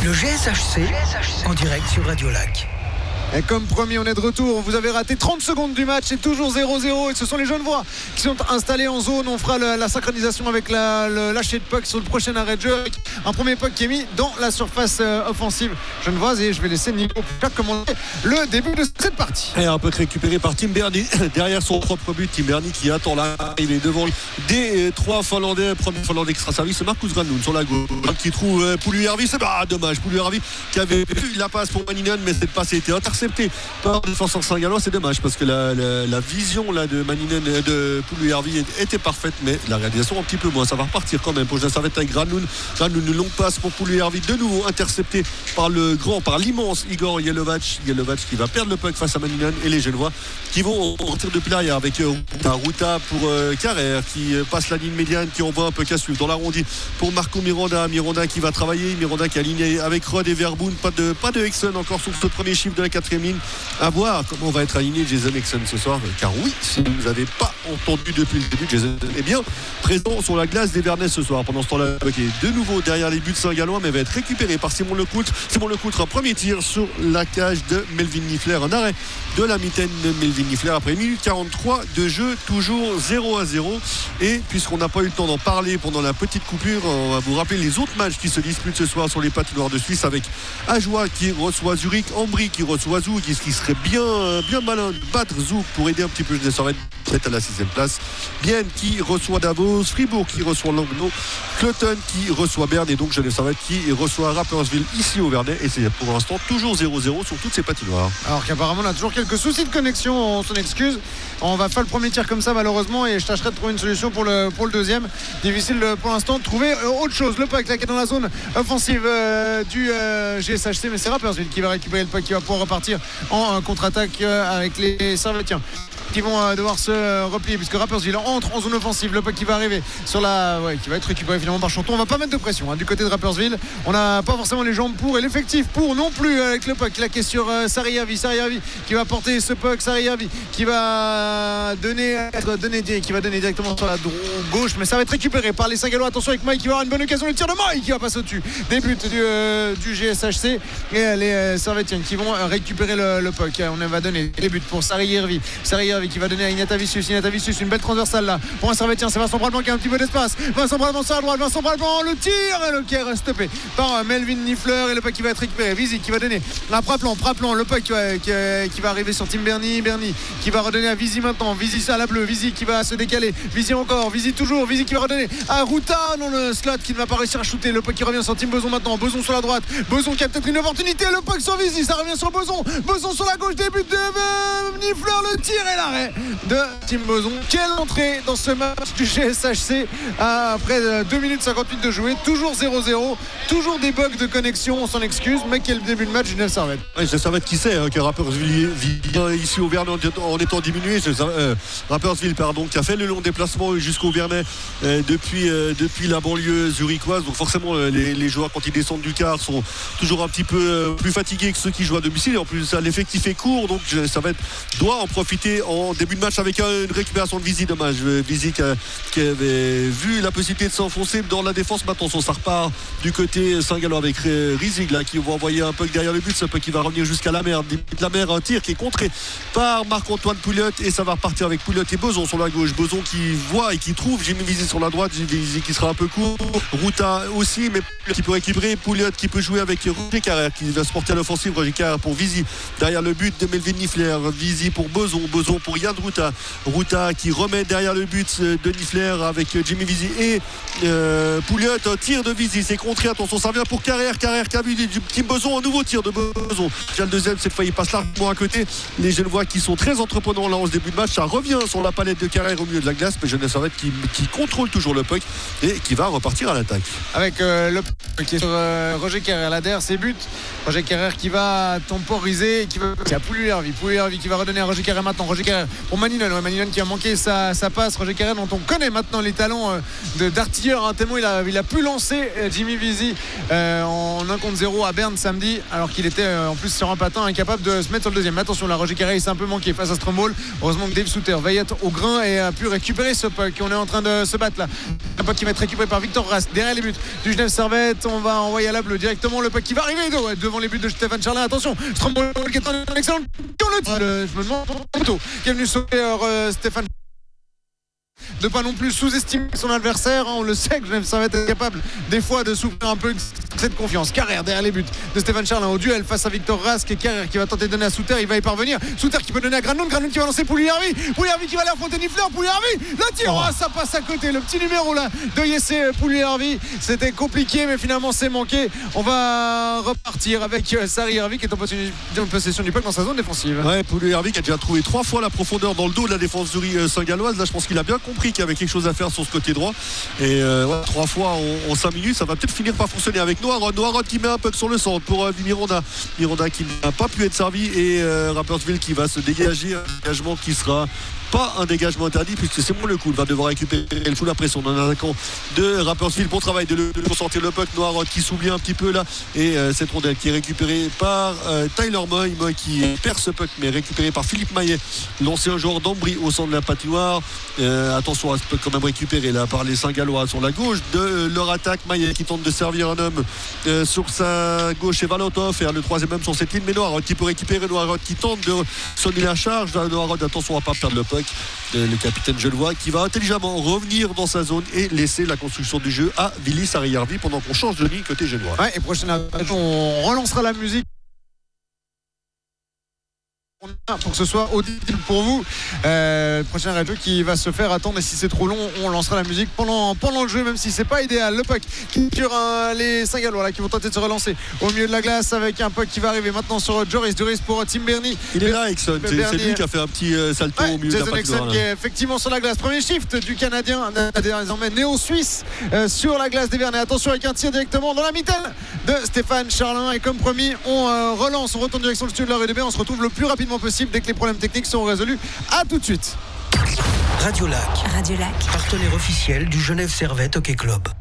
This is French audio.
Le GSHC en direct sur Radio Lac. Et comme promis, on est de retour. Vous avez raté 30 secondes du match. C'est toujours 0-0. Et ce sont les Genevois qui sont installés en zone. On fera la synchronisation avec le lâcher de puck sur le prochain arrêt de jeu. Avec un premier puck qui est mis dans la surface offensive genevoise. Et je vais laisser Nico commenter le début de cette partie. Et un puck récupéré par Tim Berni derrière son propre but. Tim Berni qui attend là. Il est devant des trois Finlandais. Premier Finlandais extra service, c'est Markus Granlund sur la gauche qui trouve Puljujärvi. C'est dommage. Puljujärvi qui avait eu la passe pour Maninen, mais cette passe a été interceptée par le défenseur saint-gallois. C'est dommage parce que la vision là de Maninen, de Puljujärvi était parfaite, mais la réalisation un petit peu moins. Ça va repartir quand même pour Gensavet avec Granlund. Granlund, une longue passe pour Puljujärvi, de nouveau intercepté par l'immense Igor Yelovac qui va perdre le puck face à Maninen, et les Genevois qui vont en tir depuis l'arrière avec Ruta pour Carrère qui passe la ligne médiane, qui envoie un peu à suivre dans l'arrondi pour Marco Miranda qui va travailler, Miranda qui est aligné avec Rod et Verboen. Pas de Ekson encore sur ce premier chiffre de la quatrième ligne. À voir comment va être aligné Jason Ekson ce soir, car oui, si vous n'avez pas entendu depuis le début, Jason est bien présent sur la glace des Vernets ce soir. Pendant ce temps-là, qui est de nouveau derrière les buts saint-gallois, mais va être récupéré par Simon Lecoutre. Un premier tir sur la cage de Melvin Niffler, un arrêt de la mitaine de Melvin Niffler après 1 minute 43 de jeu, toujours 0-0. Et puisqu'on n'a pas eu le temps d'en parler pendant la petite coupure, on va vous rappeler les autres matchs qui se disputent ce soir sur les patinoires de Suisse, avec Ajoie qui reçoit Zurich, Ambry qui reçoit Zoug, qui serait bien malin de battre Zoug pour aider un petit peu Genessaret peut-être à la 6e place. Bienne qui reçoit Davos, Fribourg qui reçoit Langnau, Cloton qui reçoit Berne, et donc Genessaret qui reçoit Rapperswil ici au Vernet. Et c'est pour l'instant toujours 0-0 sur toutes ces patinoires. Alors qu'apparemment on a toujours quelques soucis de connexion, on s'en excuse. On va faire le premier tir comme ça malheureusement, et je tâcherai de trouver une solution pour le deuxième. Difficile pour l'instant de trouver autre chose. Le puck là qui est dans la zone offensive du GSHC, mais c'est Rapperswil qui va récupérer le puck, qui va pouvoir repartir en contre-attaque avec les Servetiens qui vont devoir se replier, puisque Rapperswil entre en zone offensive. Le puck qui va arriver qui va être récupéré finalement par Chanton. On va pas mettre de pression du côté de Rapperswil. On n'a pas forcément les jambes pour, et l'effectif pour non plus, avec le puck là qui est sur Sarijärvi qui va porter ce puck. Sarijärvi qui va donner directement sur la gauche, mais ça va être récupéré par les Saint-Gallois. Attention avec Mike qui va avoir une bonne occasion, le tir de Mike qui va passer au-dessus des buts du GSHC, et les Servetiens qui vont récupérer le puck. On va donner les buts pour Sarijärvi qui va donner à Ignatavicius, une belle transversale là pour un Servetien. C'est Vincent Bralban qui a un petit peu d'espace. Vincent Bralban sur la droite, Vincent Bralban, le tir, et le tir est stoppé par Melvin Niffler, et le puck qui va être récupéré. Vizi qui va donner à Praplan, le puck qui va arriver sur Tim Berni qui va redonner à Vizi maintenant. Vizi à la bleue, Vizi qui va se décaler, Vizi encore, Vizi toujours, Vizi qui va redonner à Ruta dans le slot, qui ne va pas réussir à shooter. Le puck qui revient sur Tim Beson maintenant, Beson sur la droite, Beson qui a peut-être une opportunité, le puck sur Vizi, ça revient sur Beson sur la gauche, début de Niffler, le tir et l'arrêt de Tim Beson. Quelle entrée dans ce match du GSHC après 2 minutes 58 de jouer, toujours 0-0, toujours des bugs de connexion, on s'en excuse, mais quel début de match du Gensaret. Gensaret qui sait que Rapperswil vient ici au Vernet en étant diminué. Rapperswil qui a fait le long déplacement jusqu'au Vernet depuis la banlieue zurichoise, donc forcément les joueurs quand ils descendent du car sont toujours un petit peu plus fatigués que ceux qui jouent à domicile. En plus l'effectif est court, donc Gensaret doit en profiter en début de match avec une récupération de Vizi. Dommage, Vizi qui avait vu la possibilité de s'enfoncer dans la défense. Maintenant ça repart du côté Saint-Gallois avec Rizig là, qui va envoyer un puck derrière le but, ce puck qui va revenir jusqu'à la mer, un tir qui est contré par Marc-Antoine Pouliot, et ça va repartir avec Pouliot et Beson sur la gauche. Beson qui voit et qui trouve Jimmy Vizi sur la droite, Vizi qui sera un peu court, Ruta aussi, mais qui peut récupérer, Pouliot qui peut jouer avec Roger Carrère qui va se porter à l'offensive. Roger Carrère pour Vizi derrière le but de Melvin Niffler, Vizi pour Beson pour Yann Ruta qui remet derrière le but de Niffler avec Jimmy Vizi et Pouliot. Un tir de Vizi, c'est contré, attention, ça revient pour Carrère qui a vu du petit Beson, un nouveau tir de Beson. Déjà le deuxième, cette fois il passe largement à côté. Les Genevois qui sont très entreprenants là en ce début de match, ça revient sur la palette de Carrère au milieu de la glace, mais Genessaret qui contrôle toujours le puck et qui va repartir à l'attaque. Avec le puck qui est sur Roger Carrère, là derrière ses buts, Roger Carrère qui va temporiser, qui a Puljujärvi qui va redonner à Roger Carrère maintenant. Roger Carrère pour Maninon. Maninon qui a manqué sa passe. Roger Carrère dont on connaît maintenant les talents d'artilleur, hein, tellement il a pu lancer Jimmy Visy en 1 contre 0 à Berne samedi, alors qu'il était en plus sur un patin incapable de se mettre sur le deuxième. Mais attention là, Roger Carré il s'est un peu manqué face à Stromboli. Heureusement que Dave Souter veille être au grain et a pu récupérer ce puck. On est en train de se battre là, un puck qui va être récupéré par Victor Rask derrière les buts du Genève Servette. On va envoyer à la bleue directement le puck qui va arriver devant les buts de Stéphane Charlin. Attention, Stromboli qui est un excellent je me demande qui est venu sauver Stéphane de pas non plus sous-estimer son adversaire, hein. On le sait que Genève Servette est capable des fois de souffrir un peu cette confiance. Carrère derrière les buts de Stéphane Charlin au duel face à Victor Rask, et Carrère qui va tenter de donner à Souter, il va y parvenir. Souter qui peut donner à Granlund qui va lancer Pouliarvi qui va aller affronter Niffler. Pouliarvi, le tir, ça passe à côté, le petit numéro là de Jesse Pouliarvi. C'était compliqué mais finalement c'est manqué. On va repartir avec Sari Järvi qui est en possession du puck dans sa zone défensive. Ouais, Pouliarvi qui a déjà trouvé 3 fois la profondeur dans le dos de la défenserie saint-galloise. Là je pense qu'il a bien compris qu'il y avait quelque chose à faire sur ce côté droit, et 3 fois en 5 minutes, ça va peut-être finir par fonctionner avec Noirod qui met un puck sur le centre pour Miranda qui n'a pas pu être servi, et Rapperswil qui va se dégager, un dégagement qui sera pas un dégagement interdit puisque c'est moins le coup. Il va devoir récupérer le sous la pression d'un attaquant de Rapperswil. Bon travail de concentrer le puck. Noirod qui s'oublie un petit peu là, et cette rondelle qui est récupérée par Tyler Moy qui perd ce puck mais récupéré par Philippe Maillet, l'ancien joueur d'Ambry au centre de la patinoire. Attention à ce puck quand même récupéré là par les Saint-Gallois sur la gauche de leur attaque. Maillet qui tente de servir un homme sur sa gauche et Valentov et le troisième homme sur cette ligne, mais Noirod qui peut récupérer, Noirod qui tente de sonner la charge. Noirod, attention à ne pas perdre le puck. Le capitaine genevois qui va intelligemment revenir dans sa zone et laisser la construction du jeu à Vili Sari-Järvi pendant qu'on change de ligne côté genevois. Ouais, et prochaine on relancera la musique pour que ce soit audible pour vous. Prochaine radio qui va se faire attendre, et si c'est trop long on lancera la musique pendant le jeu, même si c'est pas idéal. Le puck qui tire les Saint-Gallois là qui vont tenter de se relancer au milieu de la glace avec un puck qui va arriver maintenant sur Joris pour Tim Bernie. Il est là, Exxon, c'est lui qui a fait un petit salto au milieu de la patinoire. Jason Exxon qui est effectivement sur la glace. Premier shift du Canadien désormais néo-suisse sur la glace des Vernets. Attention avec un tir directement dans la mitaine de Stéphane Charlin, et comme promis on relance, on retourne direction le studio de la RDB. On se retrouve le plus rapidement possible dès que les problèmes techniques sont résolus. À tout de suite. Radio Lac, partenaire officiel du Genève Servette Hockey Club.